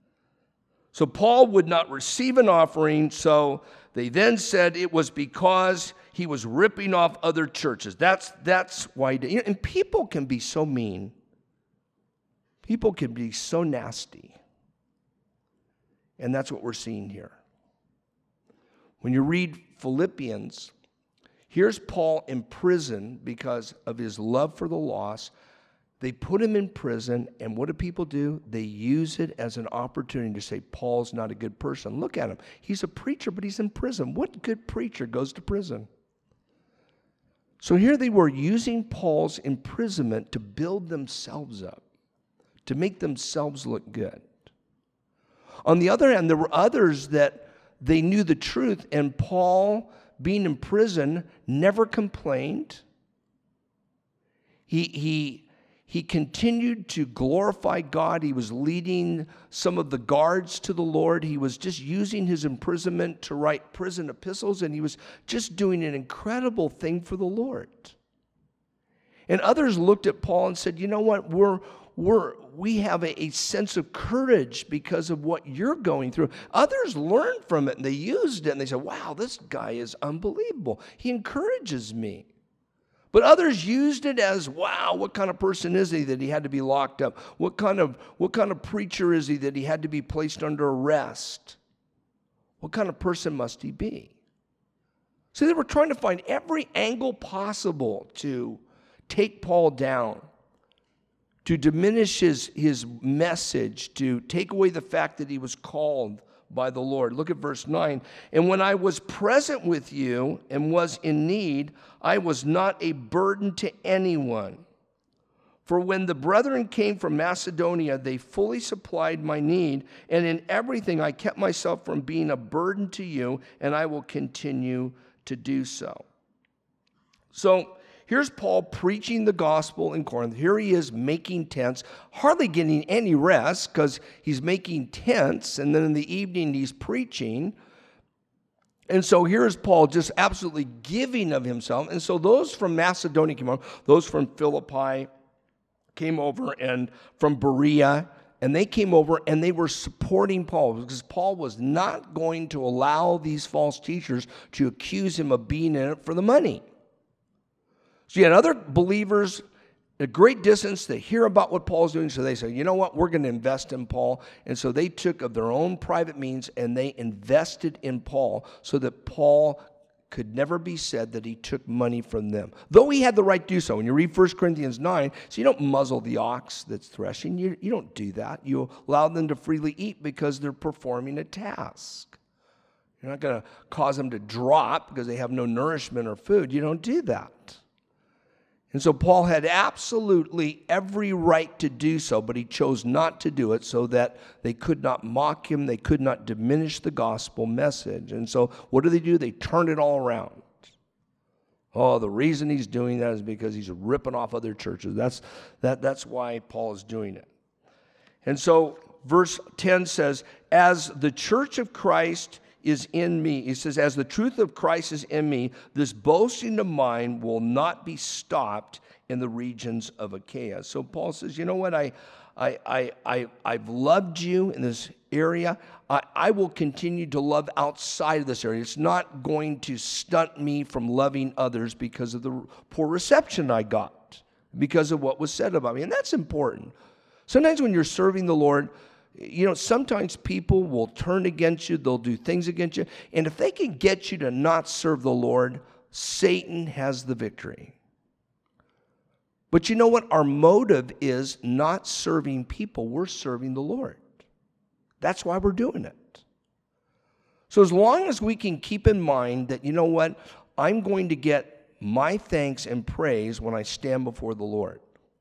So Paul would not receive an offering, so they then said it was because he was ripping off other churches. That's why he did. And people can be so mean. People can be so nasty. And that's what we're seeing here. When you read Philippians, here's Paul in prison because of his love for the lost. They put him in prison, and what do people do? They use it as an opportunity to say, Paul's not a good person. Look at him. He's a preacher, but he's in prison. What good preacher goes to prison? So here they were using Paul's imprisonment to build themselves up, to make themselves look good. On the other hand, there were others that they knew the truth, and Paul, being in prison, never complained. He continued to glorify God. He was leading some of the guards to the Lord. He was just using his imprisonment to write prison epistles, and he was just doing an incredible thing for the Lord. And others looked at Paul and said, you know what, we have a sense of courage because of what you're going through. Others learned from it, and they used it, and they said, wow, this guy is unbelievable. He encourages me. But others used it as, wow, what kind of person is he that he had to be locked up? What kind of preacher is he that he had to be placed under arrest? What kind of person must he be? So they were trying to find every angle possible to take Paul down, to diminish his message, to take away the fact that he was called by the Lord. Look at verse 9. And when I was present with you and was in need, I was not a burden to anyone. For when the brethren came from Macedonia, they fully supplied my need, and in everything I kept myself from being a burden to you, and I will continue to do so. So here's Paul preaching the gospel in Corinth. Here he is making tents, hardly getting any rest because he's making tents, and then in the evening he's preaching. And so here's Paul just absolutely giving of himself. And so those from Macedonia came over, those from Philippi came over, and from Berea, and they came over and they were supporting Paul because Paul was not going to allow these false teachers to accuse him of being in it for the money. So you had other believers a great distance. They hear about what Paul's doing, so they say, you know what, we're going to invest in Paul. And so they took of their own private means and they invested in Paul so that Paul could never be said that he took money from them, though he had the right to do so. When you read 1 Corinthians 9, so you don't muzzle the ox that's threshing. You don't do that. You allow them to freely eat because they're performing a task. You're not going to cause them to drop because they have no nourishment or food. You don't do that. And so Paul had absolutely every right to do so, but he chose not to do it so that they could not mock him, they could not diminish the gospel message. And so what do? They turn it all around. Oh, the reason he's doing that is because he's ripping off other churches. That's why Paul is doing it. And so verse 10 says, as the church of Christ is in me. He says, as the truth of Christ is in me, this boasting of mine will not be stopped in the regions of Achaia. So Paul says, you know what, I've loved you in this area. I will continue to love outside of this area. It's not going to stunt me from loving others because of the poor reception I got, because of what was said about me. And that's important. Sometimes when you're serving the Lord, you know, sometimes people will turn against you. They'll do things against you. And if they can get you to not serve the Lord, Satan has the victory. But you know what? Our motive is not serving people. We're serving the Lord. That's why we're doing it. So as long as we can keep in mind that, you know what? I'm going to get my thanks and praise when I stand before the Lord.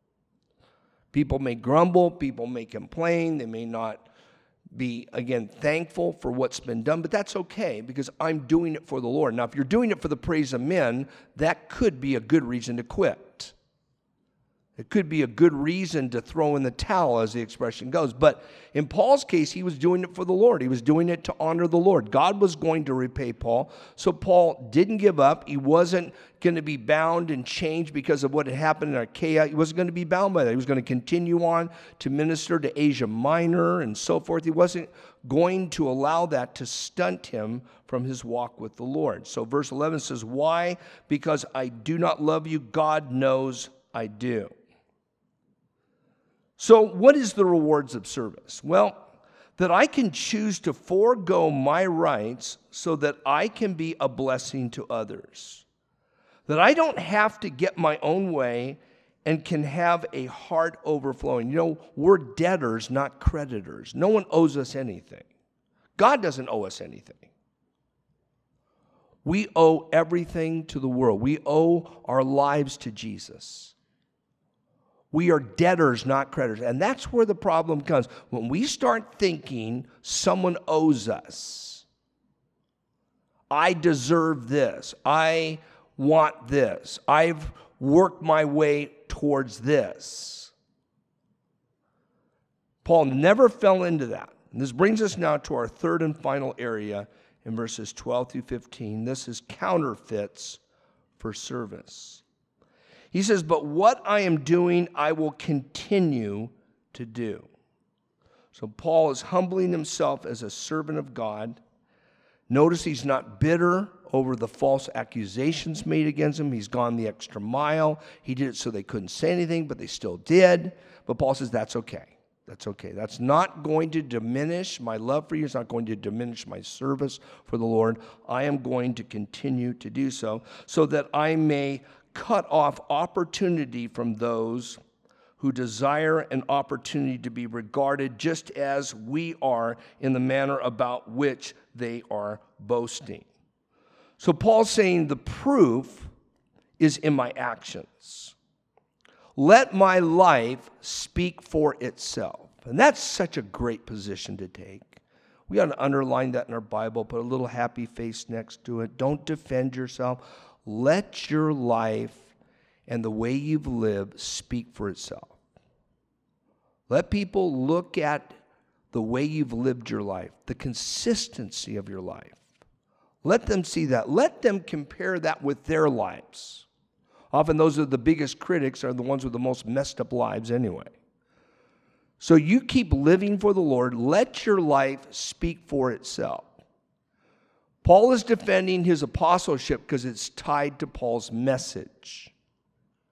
People may grumble, people may complain, they may not be, again, thankful for what's been done, but that's okay because I'm doing it for the Lord. Now, if you're doing it for the praise of men, that could be a good reason to quit. It could be a good reason to throw in the towel, as the expression goes. But in Paul's case, he was doing it for the Lord. He was doing it to honor the Lord. God was going to repay Paul. So Paul didn't give up. He wasn't going to be bound and changed because of what had happened in Achaia. He wasn't going to be bound by that. He was going to continue on to minister to Asia Minor and so forth. He wasn't going to allow that to stunt him from his walk with the Lord. So verse 11 says, why? Because I do not love you. God knows I do. So what is the rewards of service? Well, that I can choose to forego my rights so that I can be a blessing to others. That I don't have to get my own way and can have a heart overflowing. You know, we're debtors, not creditors. No one owes us anything. God doesn't owe us anything. We owe everything to the world. We owe our lives to Jesus. We are debtors, not creditors. And that's where the problem comes. When we start thinking someone owes us, I deserve this, I want this, I've worked my way towards this. Paul never fell into that. And this brings us now to our third and final area in verses 12 through 15. This is counterfeits for service. He says, but what I am doing, I will continue to do. So Paul is humbling himself as a servant of God. Notice he's not bitter over the false accusations made against him. He's gone the extra mile. He did it so they couldn't say anything, but they still did. But Paul says, that's okay. That's okay. That's not going to diminish my love for you. It's not going to diminish my service for the Lord. I am going to continue to do so that I may cut off opportunity from those who desire an opportunity to be regarded just as we are in the manner about which they are boasting. So Paul's saying the proof is in my actions. Let my life speak for itself. And that's such a great position to take. We ought to underline that in our Bible, put a little happy face next to it. Don't defend yourself. Let your life and the way you've lived speak for itself. Let people look at the way you've lived your life, the consistency of your life. Let them see that. Let them compare that with their lives. Often those are the biggest critics, are the ones with the most messed up lives anyway. So you keep living for the Lord. Let your life speak for itself. Paul is defending his apostleship because it's tied to Paul's message.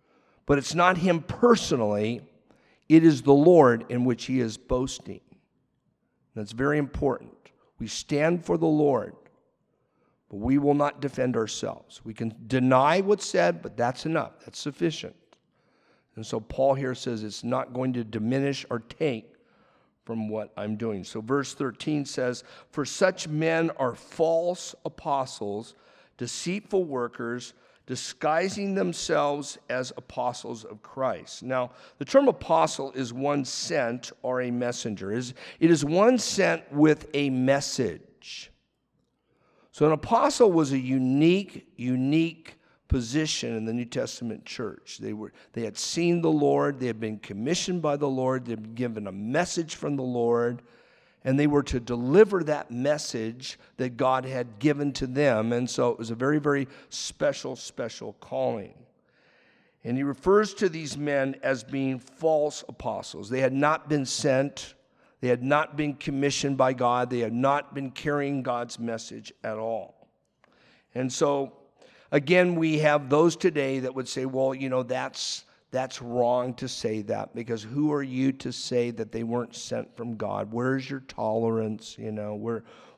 But it's not him personally. It is the Lord in which he is boasting. That's very important. We stand for the Lord, but we will not defend ourselves. We can deny what's said, but that's enough. That's sufficient. And so Paul here says it's not going to diminish or take from what I'm doing. So verse 13 says, "For such men are false apostles, deceitful workers, disguising themselves as apostles of Christ." Now, the term apostle is one sent or a messenger. It is one sent with a message. So an apostle was a unique position in the New Testament church. They had seen the Lord, they had been commissioned by the Lord, they had been given a message from the Lord, and they were to deliver that message that God had given to them. And so it was a very, very special calling. And he refers to these men as being false apostles. They had not been sent. They had not been commissioned by God. They had not been carrying God's message at all. And so, again, we have those today that would say, well, that's wrong to say that, because who are you to say that they weren't sent from God? Where's your tolerance? Where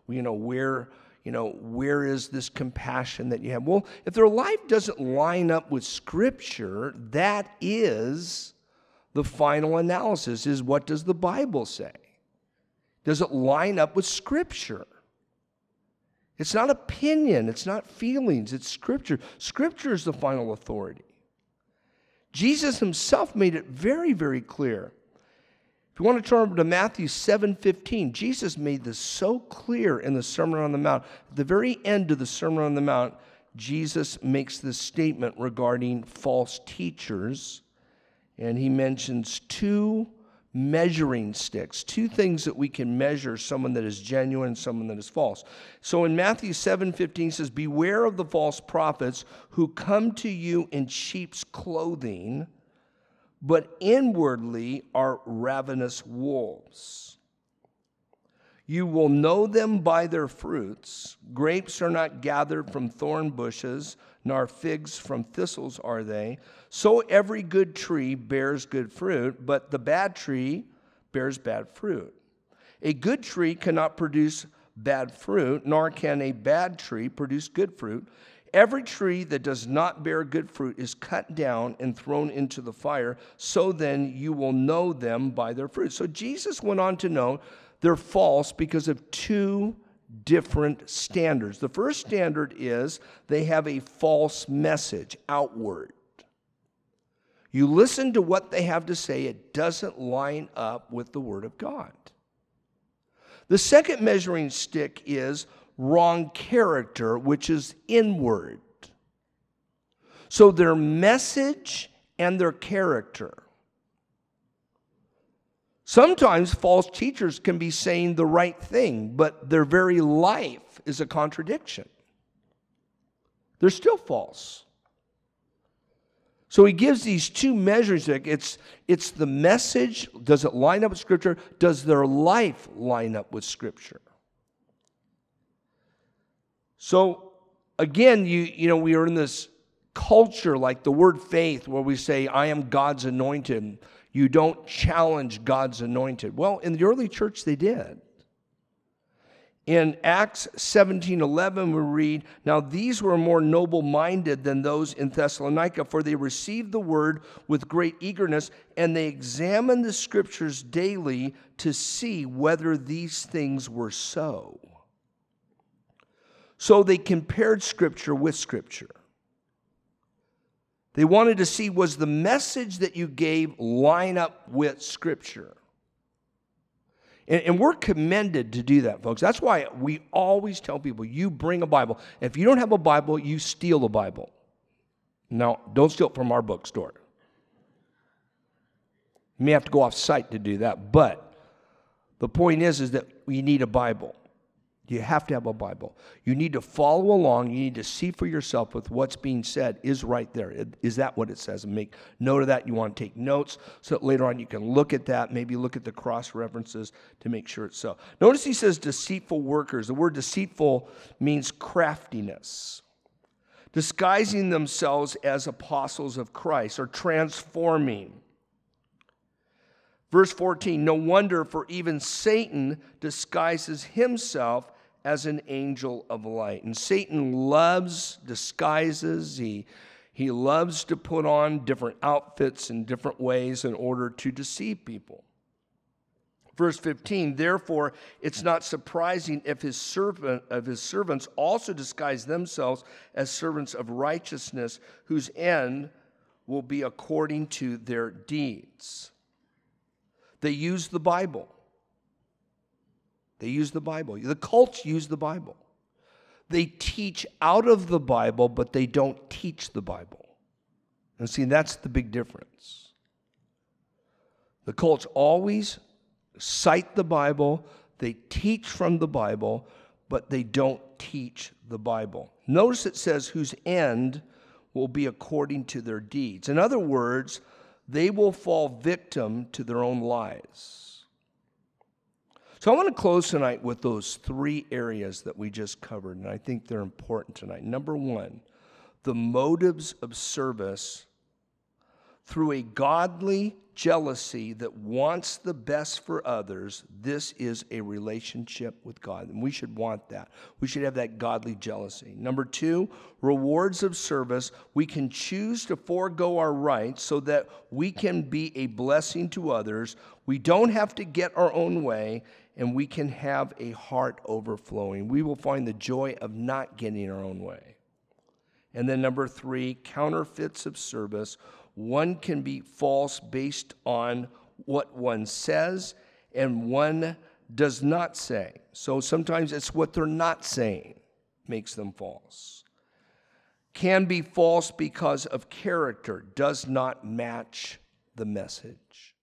is this compassion that you have? Well, if their life doesn't line up with Scripture, that is the final analysis, is what does the Bible say? Does it line up with Scripture? It's not opinion, it's not feelings, it's Scripture. Scripture is the final authority. Jesus himself made it very, very clear. If you want to turn over to Matthew 7:15, Jesus made this so clear in the Sermon on the Mount. At the very end of the Sermon on the Mount, Jesus makes this statement regarding false teachers, and he mentions two measuring sticks, two things that we can measure someone that is genuine and someone that is false. So in Matthew 7:15 it says, "Beware of the false prophets who come to you in sheep's clothing, but inwardly are ravenous wolves. You will know them by their fruits. Grapes are not gathered from thorn bushes, nor figs from thistles are they. So every good tree bears good fruit, but the bad tree bears bad fruit. A good tree cannot produce bad fruit, nor can a bad tree produce good fruit. Every tree that does not bear good fruit is cut down and thrown into the fire. So then you will know them by their fruit." So Jesus went on to know they're false because of two different standards. The first standard is they have a false message outward. You listen to what they have to say, it doesn't line up with the Word of God. The second measuring stick is wrong character, which is inward. So their message and their character. Sometimes false teachers can be saying the right thing, but their very life is a contradiction. They're still false. So he gives these two measures. It's the message. Does it line up with Scripture? Does their life line up with Scripture? So again, we are in this culture like the word faith where we say, I am God's anointed. You don't challenge God's anointed. Well, in the early church, they did. In Acts 17:11, we read, "Now these were more noble-minded than those in Thessalonica, for they received the word with great eagerness, and they examined the Scriptures daily to see whether these things were so." So they compared Scripture with Scripture. They wanted to see, was the message that you gave line up with Scripture? And we're commended to do that, folks. That's why we always tell people, you bring a Bible. If you don't have a Bible, you steal a Bible. Now, don't steal it from our bookstore. You may have to go off site to do that. But the point is that we need a Bible. You have to have a Bible. You need to follow along. You need to see for yourself if what's being said is right there. Is that what it says? And make note of that. You want to take notes so that later on you can look at that, maybe look at the cross references to make sure it's so. Notice he says deceitful workers. The word deceitful means craftiness. disguising themselves as apostles of Christ, or transforming. Verse 14, no wonder, for even Satan disguises himself as an angel of light. And Satan loves disguises. He loves to put on different outfits in different ways in order to deceive people. Verse 15, therefore, it's not surprising if his servants also disguise themselves as servants of righteousness, whose end will be according to their deeds. They use the Bible. They use the Bible. The cults use the Bible. They teach out of the Bible, but they don't teach the Bible. And see, that's the big difference. The cults always cite the Bible, they teach from the Bible, but they don't teach the Bible. Notice it says, whose end will be according to their deeds. In other words, they will fall victim to their own lies. So I want to close tonight with those three areas that we just covered, and I think they're important tonight. Number one, the motives of service through a godly jealousy that wants the best for others. This is a relationship with God, and we should want that. We should have that godly jealousy. Number two, rewards of service. We can choose to forego our rights so that we can be a blessing to others. We don't have to get our own way, and we can have a heart overflowing. We will find the joy of not getting our own way. And then number three, counterfeits of service. One can be false based on what one says, and one does not say. So sometimes it's what they're not saying makes them false. Can be false because of character, does not match the message.